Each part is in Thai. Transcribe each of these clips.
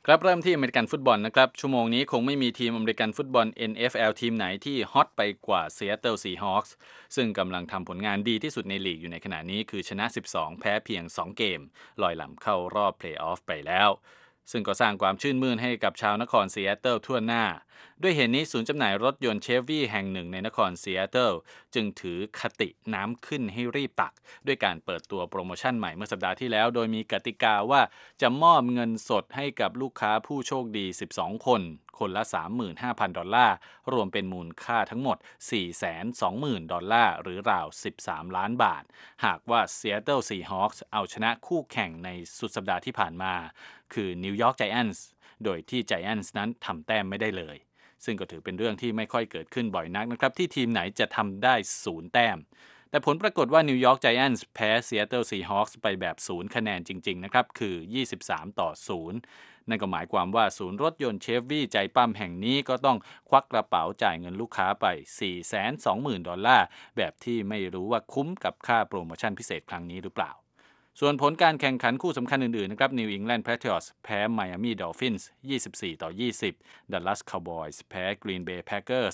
ครับเริ่มที่อเมริกันฟุตบอลนะครับชั่วโมงนี้คงไม่มีทีมอเมริกันฟุตบอล NFL ทีมไหนที่ฮอตไปกว่า Seattle Seahawks ซึ่งกำลังทำผลงานดีที่สุดในลีกอยู่ในขณะนี้คือชนะ12แพ้เพียง2เกมลอยหล่ำเข้ารอบเพลย์ออฟไปแล้วซึ่งก็สร้างความชื่นมื่นให้กับชาวนครซีแอตเทิลทั่วหน้าด้วยเหตุนี้ศูนย์จำหน่ายรถยนต์เชฟวี่แห่งหนึ่งในนครซีแอตเทิลจึงถือคติน้ำขึ้นให้รีบตักด้วยการเปิดตัวโปรโมชั่นใหม่เมื่อสัปดาห์ที่แล้วโดยมีกติกาว่าจะมอบเงินสดให้กับลูกค้าผู้โชคดี12คนคนละ 35,000 ดอลลาร์รวมเป็นมูลค่าทั้งหมด 420,000 ดอลลาร์หรือราว13ล้านบาทหากว่า Seattle Seahawks เอาชนะคู่แข่งในสุดสัปดาห์ที่ผ่านมาคือนิวยอร์กไจแอนท์โดยที่ไจแอนท์นั้นทำแต้มไม่ได้เลยซึ่งก็ถือเป็นเรื่องที่ไม่ค่อยเกิดขึ้นบ่อยนักนะครับที่ทีมไหนจะทำได้0แต้มแต่ผลปรากฏว่านิวยอร์กไจแอนท์แพ้ Seattle Seahawks ไปแบบ0คะแนนจริงๆนะครับคือ23-0นั่นก็หมายความว่าศูนย์รถยนต์เชฟวี่ใจปั้มแห่งนี้ก็ต้องควักกระเป๋าจ่ายเงินลูกค้าไป 420,000 ดอลลาร์แบบที่ไม่รู้ว่าคุ้มกับค่าโปรโมชั่นพิเศษครั้งนี้หรือเปล่าส่วนผลการแข่งขันคู่สำคัญอื่นๆนะครับ New England Patriots แพ้ Miami Dolphins 24-20 Dallas Cowboys แพ้ Green Bay Packers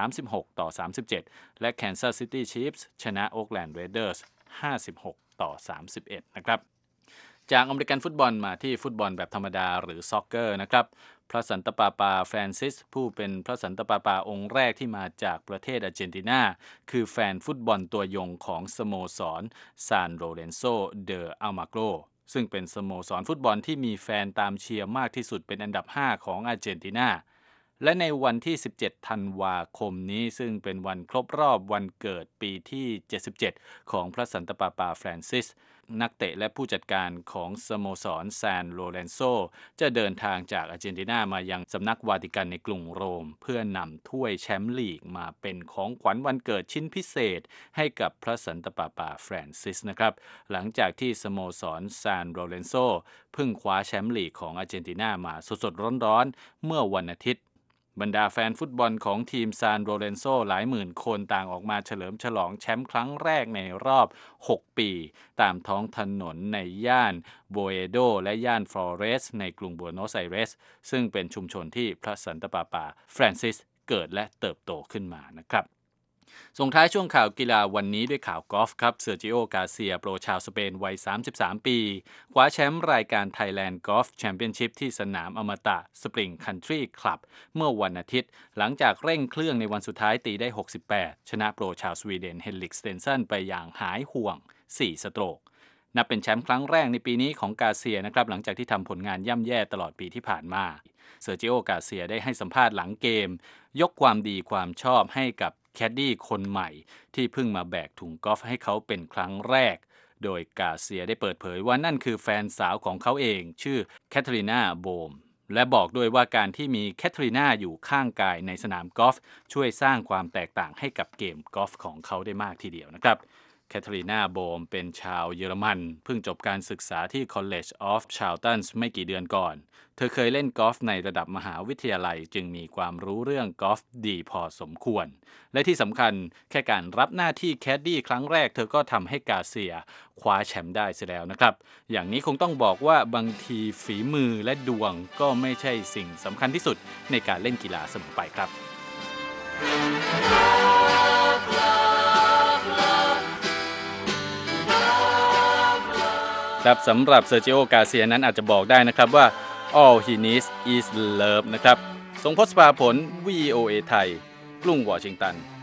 36-37 และ Kansas City Chiefs ชนะ Oakland Raiders 56-31 นะครับจากอเมริกันฟุตบอลมาที่ฟุตบอลแบบธรรมดาหรือซ็อกเกอร์นะครับพระสันตะปาปาฟรานซิสผู้เป็นพระสันตะปาปาองค์แรกที่มาจากประเทศอาร์เจนตินาคือแฟนฟุตบอลตัวยงของสโมสรซานโลเรนโซเดออัลมาโกรซึ่งเป็นสโมสรฟุตบอลที่มีแฟนตามเชียร์มากที่สุดเป็นอันดับ5ของอาร์เจนตินาและในวันที่17ธันวาคมนี้ซึ่งเป็นวันครบรอบวันเกิดปีที่77ของพระสันตะปาปาฟรานซิสนักเตะและผู้จัดการของสโมสรซานโลเรนโซจะเดินทางจากอาร์เจนตินามายังสำนักวาติกันในกรุงโรมเพื่อนำถ้วยแชมป์ลีกมาเป็นของขวัญวันเกิดชิ้นพิเศษให้กับพระสันตะปาปาฟรานซิสนะครับหลังจากที่สโมสรซานโลเรนโซเพิ่งคว้าแชมป์ลีกของอาร์เจนตินามาสดๆร้อนๆเมื่อวันอาทิตย์บรรดาแฟนฟุตบอลของทีมซานโรเรนโซหลายหมื่นคนต่างออกมาเฉลิมฉลองแชมป์ครั้งแรกในรอบ6ปีตามท้องถนนในย่านโบเอโดและย่านฟลอเรสในกรุงบัวโนสไอเรสซึ่งเป็นชุมชนที่พระสันตะปาปาฟรานซิสเกิดและเติบโตขึ้นมานะครับส่งท้ายช่วงข่าวกีฬาวันนี้ด้วยข่าวกอล์ฟครับเซอร์จิโอกาเซียโปรชาวสเปนวัย33ปีคว้าแชมป์รายการ Thailand Golf Championship ที่สนามอมตะ Spring Country Club เมื่อวันอาทิตย์หลังจากเร่งเครื่องในวันสุดท้ายตีได้68ชนะโปรชาวสวีเดนเฮนริกสเตนซันไปอย่างหายห่วง4สโตรกนับเป็นแชมป์ครั้งแรกในปีนี้ของกาเซียนะครับหลังจากที่ทำผลงานย่ำแย่ตลอดปีที่ผ่านมาเซอร์จิโอกาเซียได้ให้สัมภาษณ์หลังเกมยกความดีความชอบให้กับแคดดี้คนใหม่ที่เพิ่งมาแบกถุงกอล์ฟให้เขาเป็นครั้งแรกโดยกาเซียได้เปิดเผยว่านั่นคือแฟนสาวของเขาเองชื่อแคทรีนาโบมและบอกด้วยว่าการที่มีแคทรีนาอยู่ข้างกายในสนามกอล์ฟช่วยสร้างความแตกต่างให้กับเกมกอล์ฟของเขาได้มากทีเดียวนะครับแคทรีนาโบมเป็นชาวเยอรมันเพิ่งจบการศึกษาที่ College of Charlton ไม่กี่เดือนก่อนเธอเคยเล่นกอล์ฟในระดับมหาวิทยาลัยจึงมีความรู้เรื่องกอล์ฟดีพอสมควรและที่สำคัญแค่การรับหน้าที่แคดดี้ครั้งแรกเธอก็ทำให้กาเซียคว้าแชมป์ได้เสียแล้วนะครับอย่างนี้คงต้องบอกว่าบางทีฝีมือและดวงก็ไม่ใช่สิ่งสำคัญที่สุดในการเล่นกีฬาเสมอไปครับครับสำหรับเซอร์จิโอกาเซียนั้นอาจจะบอกได้นะครับว่า all he needs is love นะครับส่งพจน์ภาผล VOA ไทยกรุงวอชิงตัน